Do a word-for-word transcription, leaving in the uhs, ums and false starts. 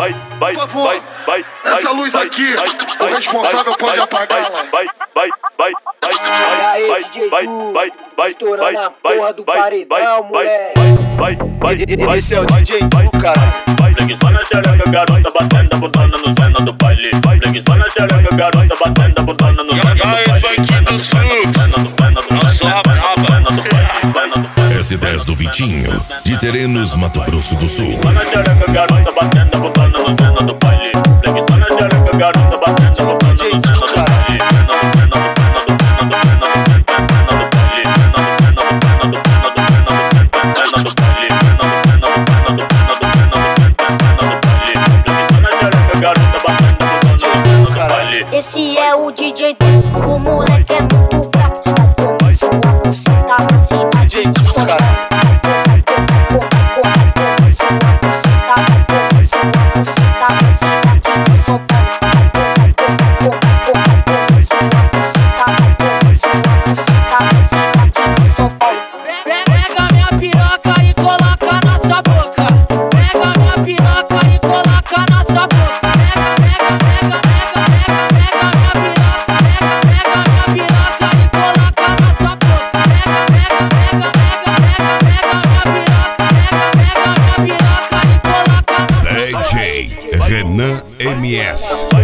vai, vai, Por favor, vai, vai, essa vai, luz vai, aqui, vai, o vai, responsável vai, pode vai, apagá-la. Vai, vai, vai, vai, E aí, vai, D J vai, Du, vai, vai, estourando vai, a vai, porra do vai, paredão, vai, moleque. vai, vai, vai, Esse vai, é o vai, D J vai, Du, cara. Flexiona a xereca, garota, batendo a bundona nos pés do baile. Flexiona a xereca, garota, batendo a bundona nos pés do baile. Funk dos frutos, não sou a braba. S dez do Vitinho, de Terenos, Mato Grosso do Sul. Flexiona a xereca, garota, batendo a bundona nos pés do baile. Flexiona a xereca, garota, batendo a bundona nos pés do baile. Esse é o D J Du, o moleque é muito brabo. Vai tomar sua buceta na cidade de São Paulo. Pega minha piroca e coloca na sua boca. Pega minha piroca e coloca na sua boca. Pega, pega, pega, pega, pega minha piroca. Pega, pega minha piroca e coloca na sua boca. Pega, pega, pega, pega, pega minha piroca. Pega, pega minha piroca e coloca na sua boca. D J Renan M S.